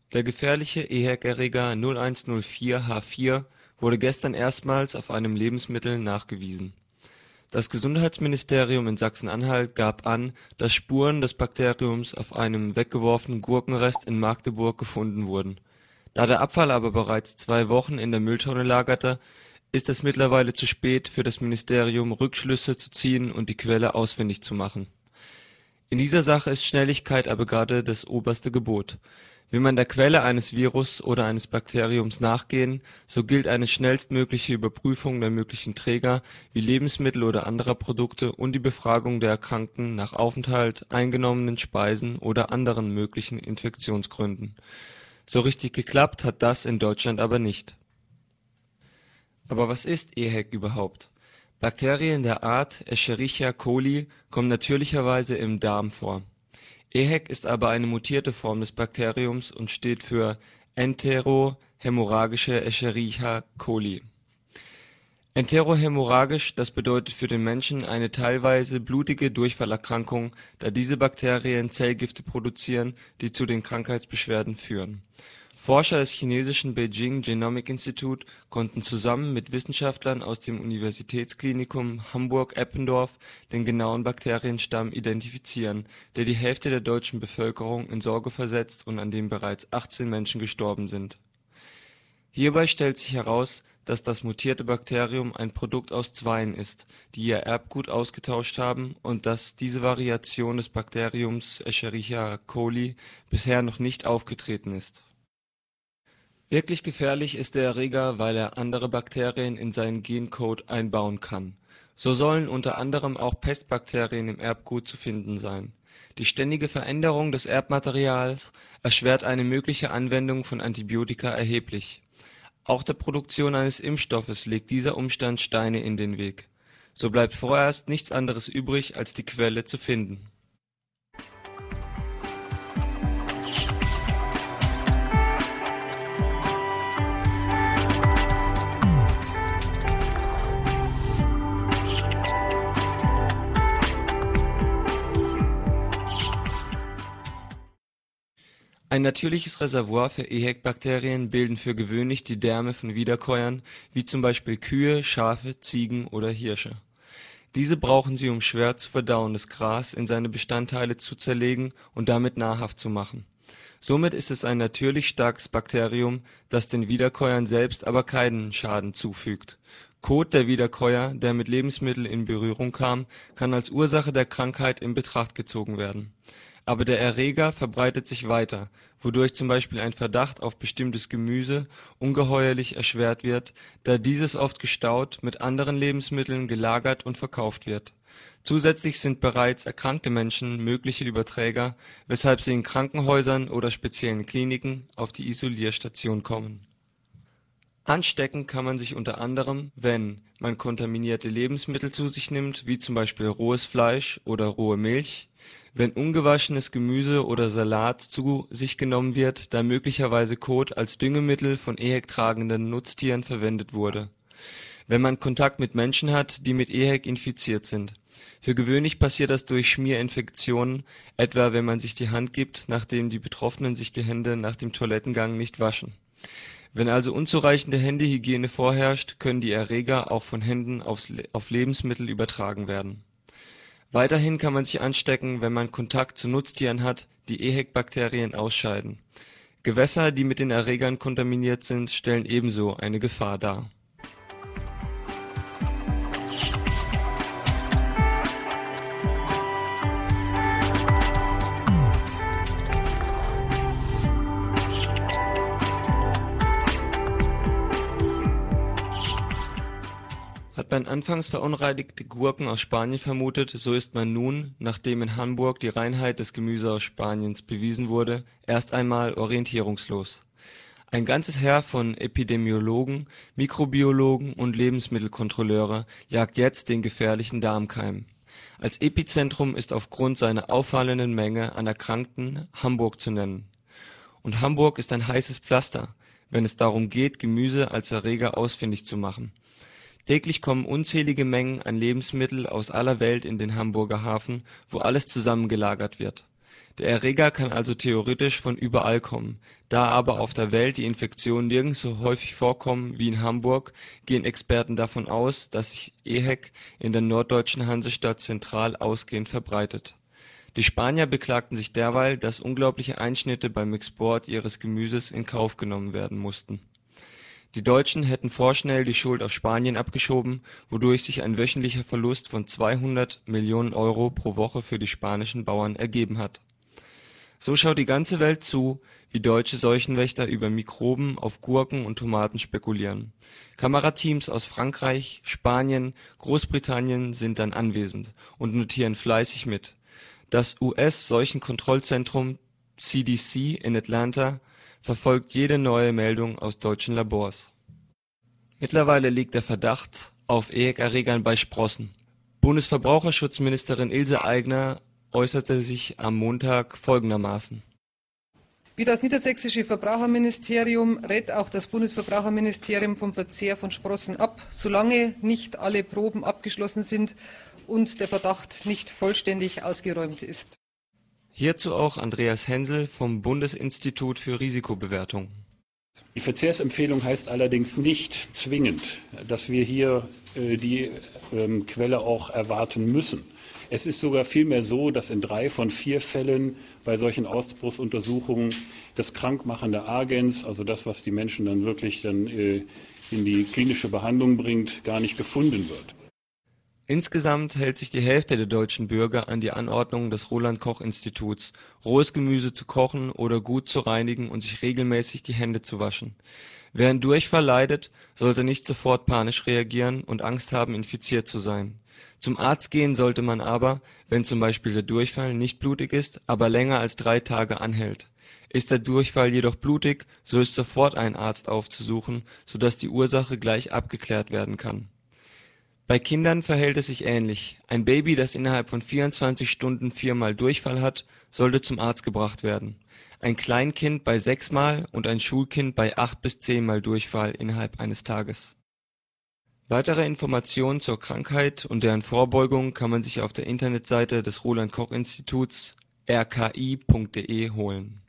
Der gefährliche EHEC-Erreger 0104H4 wurde gestern erstmals auf einem Lebensmittel nachgewiesen. Das Gesundheitsministerium in Sachsen-Anhalt gab an, dass Spuren des Bakteriums auf einem weggeworfenen Gurkenrest in Magdeburg gefunden wurden. Da der Abfall aber bereits 2 Wochen in der Mülltonne lagerte, ist es mittlerweile zu spät für das Ministerium, Rückschlüsse zu ziehen und die Quelle ausfindig zu machen. In dieser Sache ist Schnelligkeit aber gerade das oberste Gebot. Will man der Quelle eines Virus oder eines Bakteriums nachgehen, so gilt eine schnellstmögliche Überprüfung der möglichen Träger wie Lebensmittel oder anderer Produkte und die Befragung der Erkrankten nach Aufenthalt, eingenommenen Speisen oder anderen möglichen Infektionsgründen. So richtig geklappt hat das in Deutschland aber nicht. Aber was ist EHEC überhaupt? Bakterien der Art Escherichia coli kommen natürlicherweise im Darm vor. EHEC ist aber eine mutierte Form des Bakteriums und steht für enterohämorrhagische Escherichia coli. Enterohämorrhagisch, das bedeutet für den Menschen eine teilweise blutige Durchfallerkrankung, da diese Bakterien Zellgifte produzieren, die zu den Krankheitsbeschwerden führen. Forscher des chinesischen Beijing Genomic Institute konnten zusammen mit Wissenschaftlern aus dem Universitätsklinikum Hamburg-Eppendorf den genauen Bakterienstamm identifizieren, der die Hälfte der deutschen Bevölkerung in Sorge versetzt und an dem bereits 18 Menschen gestorben sind. Hierbei stellt sich heraus, dass das mutierte Bakterium ein Produkt aus Zweien ist, die ihr Erbgut ausgetauscht haben, und dass diese Variation des Bakteriums Escherichia coli bisher noch nicht aufgetreten ist. Wirklich gefährlich ist der Erreger, weil er andere Bakterien in seinen Gencode einbauen kann. So sollen unter anderem auch Pestbakterien im Erbgut zu finden sein. Die ständige Veränderung des Erbmaterials erschwert eine mögliche Anwendung von Antibiotika erheblich. Auch der Produktion eines Impfstoffes legt dieser Umstand Steine in den Weg. So bleibt vorerst nichts anderes übrig, als die Quelle zu finden. Ein natürliches Reservoir für EHEC-Bakterien bilden für gewöhnlich die Därme von Wiederkäuern, wie zum Beispiel Kühe, Schafe, Ziegen oder Hirsche. Diese brauchen sie, um schwer zu verdauendes Gras in seine Bestandteile zu zerlegen und damit nahrhaft zu machen. Somit ist es ein natürlich starkes Bakterium, das den Wiederkäuern selbst aber keinen Schaden zufügt. Kot der Wiederkäuer, der mit Lebensmitteln in Berührung kam, kann als Ursache der Krankheit in Betracht gezogen werden. Aber der Erreger verbreitet sich weiter, wodurch zum Beispiel ein Verdacht auf bestimmtes Gemüse ungeheuerlich erschwert wird, da dieses oft gestaut mit anderen Lebensmitteln gelagert und verkauft wird. Zusätzlich sind bereits erkrankte Menschen mögliche Überträger, weshalb sie in Krankenhäusern oder speziellen Kliniken auf die Isolierstation kommen. Anstecken kann man sich unter anderem, wenn man kontaminierte Lebensmittel zu sich nimmt, wie zum Beispiel rohes Fleisch oder rohe Milch, wenn ungewaschenes Gemüse oder Salat zu sich genommen wird, da möglicherweise Kot als Düngemittel von EHEC-tragenden Nutztieren verwendet wurde, wenn man Kontakt mit Menschen hat, die mit EHEC infiziert sind. Für gewöhnlich passiert das durch Schmierinfektionen, etwa wenn man sich die Hand gibt, nachdem die Betroffenen sich die Hände nach dem Toilettengang nicht waschen. Wenn also unzureichende Händehygiene vorherrscht, können die Erreger auch von Händen auf Lebensmittel übertragen werden. Weiterhin kann man sich anstecken, wenn man Kontakt zu Nutztieren hat, die EHEC-Bakterien ausscheiden. Gewässer, die mit den Erregern kontaminiert sind, stellen ebenso eine Gefahr dar. Hat man anfangs verunreinigte Gurken aus Spanien vermutet, so ist man nun, nachdem in Hamburg die Reinheit des Gemüses aus Spaniens bewiesen wurde, erst einmal orientierungslos. Ein ganzes Heer von Epidemiologen, Mikrobiologen und Lebensmittelkontrolleure jagt jetzt den gefährlichen Darmkeim. Als Epizentrum ist aufgrund seiner auffallenden Menge an Erkrankten Hamburg zu nennen. Und Hamburg ist ein heißes Pflaster, wenn es darum geht, Gemüse als Erreger ausfindig zu machen. Täglich kommen unzählige Mengen an Lebensmitteln aus aller Welt in den Hamburger Hafen, wo alles zusammengelagert wird. Der Erreger kann also theoretisch von überall kommen. Da aber auf der Welt die Infektionen nirgends so häufig vorkommen wie in Hamburg, gehen Experten davon aus, dass sich EHEC in der norddeutschen Hansestadt zentral ausgehend verbreitet. Die Spanier beklagten sich derweil, dass unglaubliche Einschnitte beim Export ihres Gemüses in Kauf genommen werden mussten. Die Deutschen hätten vorschnell die Schuld auf Spanien abgeschoben, wodurch sich ein wöchentlicher Verlust von 200 Millionen Euro pro Woche für die spanischen Bauern ergeben hat. So schaut die ganze Welt zu, wie deutsche Seuchenwächter über Mikroben auf Gurken und Tomaten spekulieren. Kamerateams aus Frankreich, Spanien, Großbritannien sind dann anwesend und notieren fleißig mit. Das US-Seuchenkontrollzentrum CDC in Atlanta verfolgt jede neue Meldung aus deutschen Labors. Mittlerweile liegt der Verdacht auf EHEC-Erregern bei Sprossen. Bundesverbraucherschutzministerin Ilse Aigner äußerte sich am Montag folgendermaßen: Wie das niedersächsische Verbraucherministerium rät auch das Bundesverbraucherministerium vom Verzehr von Sprossen ab, solange nicht alle Proben abgeschlossen sind und der Verdacht nicht vollständig ausgeräumt ist. Hierzu auch Andreas Hensel vom Bundesinstitut für Risikobewertung. Die Verzehrsempfehlung heißt allerdings nicht zwingend, dass wir hier die Quelle auch erwarten müssen. Es ist sogar vielmehr so, dass in 3 von 4 Fällen bei solchen Ausbruchsuntersuchungen das krankmachende Agens, also das, was die Menschen dann wirklich in die klinische Behandlung bringt, gar nicht gefunden wird. Insgesamt hält sich die Hälfte der deutschen Bürger an die Anordnungen des Roland-Koch-Instituts, rohes Gemüse zu kochen oder gut zu reinigen und sich regelmäßig die Hände zu waschen. Wer an Durchfall leidet, sollte nicht sofort panisch reagieren und Angst haben, infiziert zu sein. Zum Arzt gehen sollte man aber, wenn zum Beispiel der Durchfall nicht blutig ist, aber länger als 3 Tage anhält. Ist der Durchfall jedoch blutig, so ist sofort ein Arzt aufzusuchen, sodass die Ursache gleich abgeklärt werden kann. Bei Kindern verhält es sich ähnlich. Ein Baby, das innerhalb von 24 Stunden 4-mal Durchfall hat, sollte zum Arzt gebracht werden. Ein Kleinkind bei 6-mal und ein Schulkind bei 8 bis 10-mal Durchfall innerhalb eines Tages. Weitere Informationen zur Krankheit und deren Vorbeugung kann man sich auf der Internetseite des Roland-Koch-Instituts rki.de holen.